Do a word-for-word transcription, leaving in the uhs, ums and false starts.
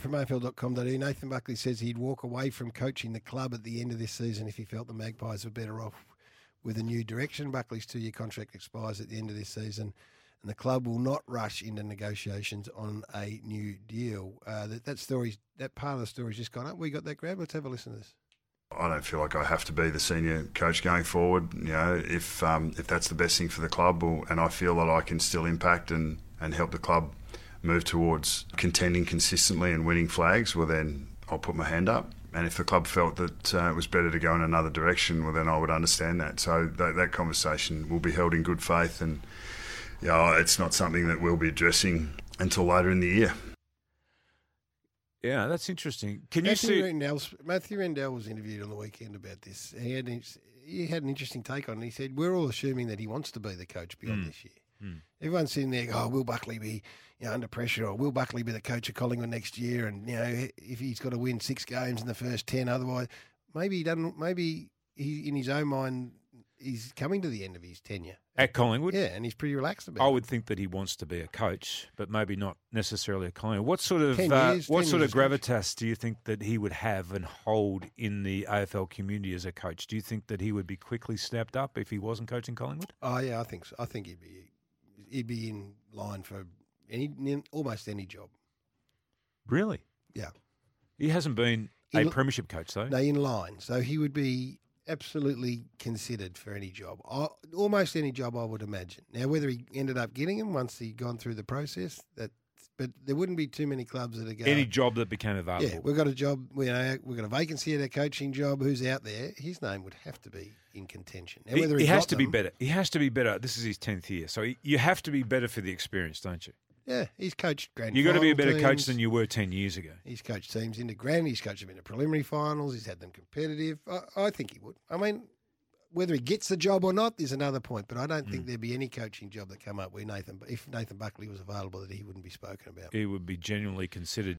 from A F L dot com dot a u. Nathan Buckley says he'd walk away from coaching the club at the end of this season if he felt the Magpies were better off with a new direction. Buckley's two-year contract expires at the end of this season, and the club will not rush into negotiations on a new deal. Uh, that, that story, that part of the story's just gone up. We got that, Grab? Let's have a listen to this. I don't feel like I have to be the senior coach going forward. You know, if um, if that's the best thing for the club, or, and I feel that I can still impact and, and help the club move towards contending consistently and winning flags, well then I'll put my hand up. And if the club felt that uh, it was better to go in another direction, well then I would understand that. So that, that conversation will be held in good faith, and you know, it's not something that we'll be addressing until later in the year. Yeah, that's interesting. Can you Matthew see... Rendell's, Matthew Rendell was interviewed on the weekend about this. He had, he had an interesting take on it. He said, we're all assuming that he wants to be the coach beyond Mm. this year. Mm. Everyone's sitting there, oh, will Buckley be you know, under pressure, or will Buckley be the coach of Collingwood next year? And, you know, if he's got to win six games in the first ten, otherwise, maybe he doesn't, maybe he, in his own mind, he's coming to the end of his tenure. At Collingwood? Yeah, and he's pretty relaxed about I it. would think that he wants to be a coach, but maybe not necessarily a Collingwood. What sort of Ten uh, years, what ten sort of years as coach. gravitas do you think that he would have and hold in the A F L community as a coach? Do you think that he would be quickly snapped up if he wasn't coaching Collingwood? Oh, yeah, I think so. I think he'd be, he'd be in line for any almost any job. Really? Yeah. He hasn't been a In- premiership coach, though. No, in line. So he would be absolutely considered for any job, I, almost any job, I would imagine. Now, whether he ended up getting him once he'd gone through the process, that, but there wouldn't be too many clubs that are going. Any job that became available. Yeah, we've got a job. We know we've got a vacancy at a coaching job. Who's out there? His name would have to be in contention. Now, He, whether he he's has got to be them- better. He has to be better. This is his tenth year, so he, you have to be better for the experience, don't you? Yeah, he's coached grand. You've got to be a final better coach teams. than you were ten years ago. He's coached teams into grand. He's coached them into preliminary finals. He's had them competitive. I, I think he would. I mean, whether he gets the job or not is another point. But I don't Mm. think there'd be any coaching job that come up where Nathan, if Nathan Buckley was available, that he wouldn't be spoken about. He would be genuinely considered.